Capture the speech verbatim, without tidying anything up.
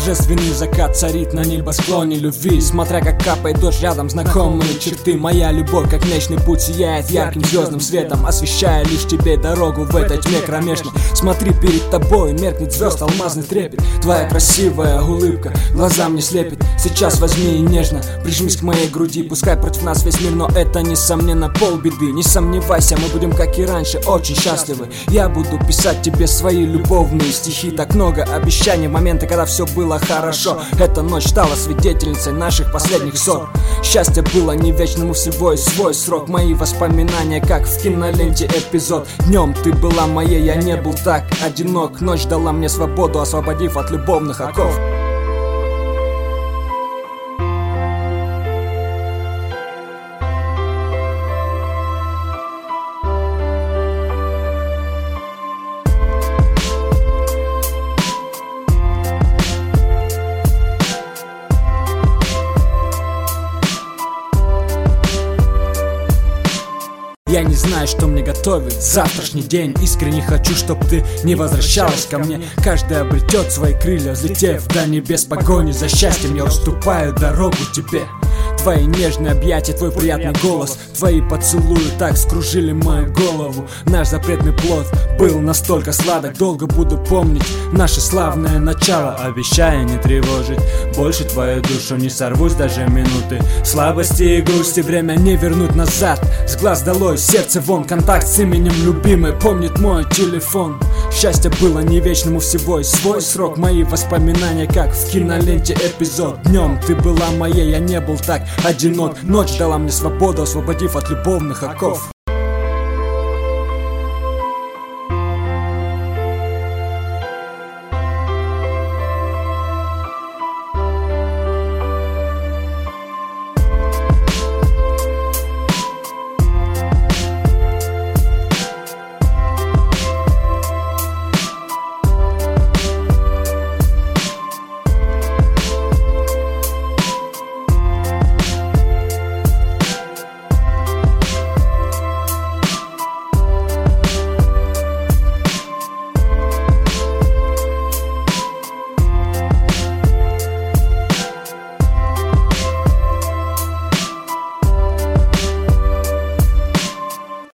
Торжественный закат царит на небосклоне любви. Смотря как капает дождь, рядом знакомые черты. Моя любовь, как Млечный Путь, сияет ярким звездным светом, освещая лишь тебе дорогу в этой тьме кромешной. Смотри, перед тобой меркнет звезд алмазный трепет. Твоя красивая улыбка глаза мне слепит. Сейчас возьми и нежно прижмись к моей груди. Пускай против нас весь мир, но это несомненно полбеды. Не сомневайся, мы будем, как и раньше, очень счастливы. Я буду писать тебе свои любовные стихи. Так много обещаний, моменты, когда все было хорошо. Эта ночь стала свидетельницей наших последних ссор. Счастье было не вечному, всего и свой срок. Мои воспоминания, как в киноленте эпизод. Днем ты была моей, я не был так одинок. Ночь дала мне свободу, освободив от любовных оков. Я не знаю, что мне готовит завтрашний день. Искренне хочу, чтоб ты не возвращалась ко мне. Каждый обретет свои крылья, взлетев до небес погони за счастьем. Я уступаю дорогу тебе. Твои нежные объятия, твой приятный голос, твои поцелуи так скружили мою голову. Наш запретный плод был настолько сладок. Долго буду помнить наше славное начало. Обещаю не тревожить больше твою душу. Не сорвусь даже минуты слабости и грусти. Время не вернуть назад. С глаз долой, сердце вон. Контакт с именем любимой помнит мой телефон. Счастье было не вечному, всего и свой срок. Мои воспоминания, как в киноленте эпизод. Днем ты была моей, я не был так одинок. Ночь дала мне свободу, освободив от любовных оков.